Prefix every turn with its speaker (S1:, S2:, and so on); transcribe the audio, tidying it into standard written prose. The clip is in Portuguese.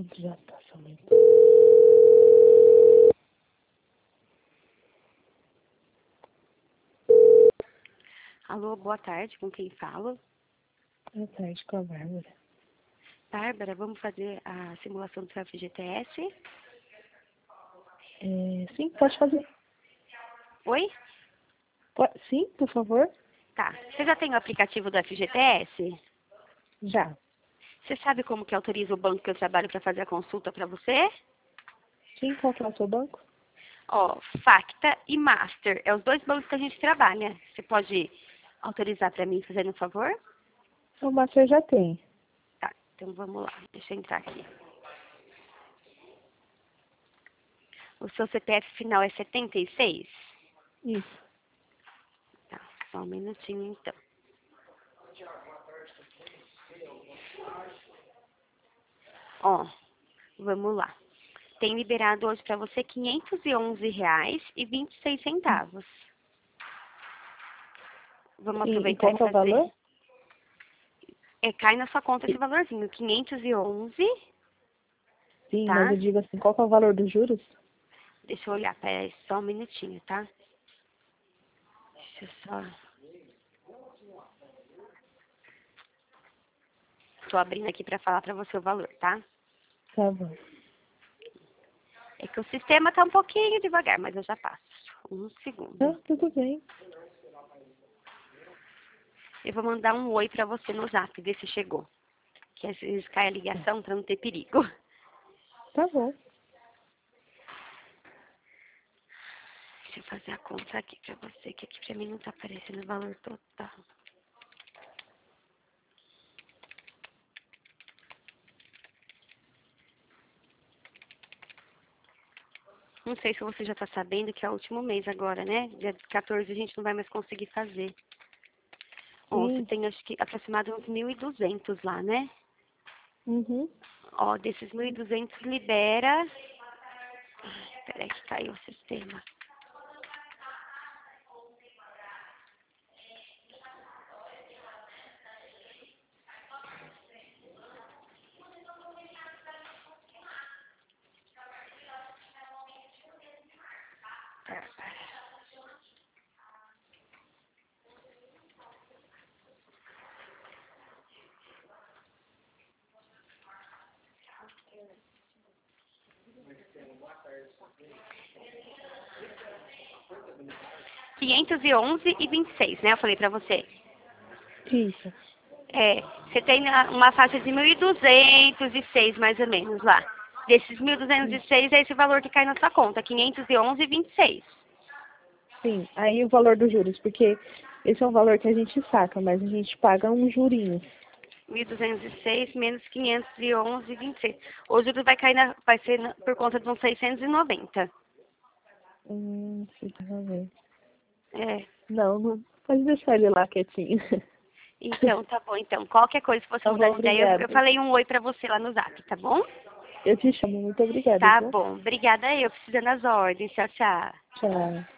S1: Pronto, já tá somente.
S2: Alô, boa tarde, com quem falo?
S1: Boa tarde, com a Bárbara.
S2: Bárbara, vamos fazer a simulação do seu FGTS?
S1: Sim, pode fazer.
S2: Oi?
S1: Sim, por favor?
S2: Tá. Você já tem o aplicativo do FGTS?
S1: Já.
S2: Você sabe como que autoriza o banco que eu trabalho para fazer a consulta para você?
S1: Sim, qual que é o seu banco?
S2: Ó, Facta e Master. É os dois bancos que a gente trabalha. Você pode autorizar para mim, fazendo um favor?
S1: O Master já tem.
S2: Tá, então vamos lá. Deixa eu entrar aqui. O seu CPF final é 76?
S1: Isso.
S2: Tá, só um minutinho então. Ó, vamos lá. Tem liberado hoje para você R$ 511,26. Vamos
S1: Sim, e
S2: aproveitar
S1: qual
S2: e
S1: que é o
S2: fazer.
S1: valor?
S2: Cai na sua conta esse valorzinho, 511,
S1: Sim, mas
S2: tá?
S1: eu digo assim, qual que é o valor dos juros?
S2: Deixa eu olhar, peraí, só um minutinho, tá? Deixa eu só... Tô abrindo aqui para falar para você o valor, tá?
S1: Tá bom.
S2: É que o sistema tá um pouquinho devagar, mas eu já passo. Um segundo.
S1: Tudo bem.
S2: Eu vou mandar um oi para você no zap, ver se chegou. Que às vezes cai a ligação para não ter perigo.
S1: Tá bom.
S2: Deixa eu fazer a conta aqui pra você, que aqui pra mim não tá aparecendo o valor total. Não sei se você já tá sabendo que é o último mês agora, né? Dia 14 a gente não vai mais conseguir fazer. Ó, você
S1: Sim.
S2: tem acho que aproximado uns 1.200 lá, né?
S1: Uhum.
S2: Ó, desses 1.200 libera... Ai, peraí que caiu o sistema. R$ 511,26, né? Eu falei pra você.
S1: Isso.
S2: É, você tem uma faixa de 1.206 mais ou menos lá. Desses 1.206 é esse valor que cai na sua conta, 511,26.
S1: Sim. Aí o valor dos juros, porque esse é um valor que a gente saca, mas a gente paga um jurinho.
S2: 1.206 menos 511,26. O juro vai cair vai ser por conta de uns 690.
S1: Fica a ver.
S2: É.
S1: Não, não. Pode deixar ele lá quietinho.
S2: Então, tá bom. Então, qualquer coisa que você
S1: Tá
S2: mudar
S1: bom,
S2: de ideia, eu
S1: obrigada.
S2: falei um oi pra você lá no zap, tá bom?
S1: Eu te chamo. Muito obrigada,
S2: Tá
S1: viu?
S2: bom. Obrigada eu, precisando das ordens. Tchau, tchau.
S1: Tchau.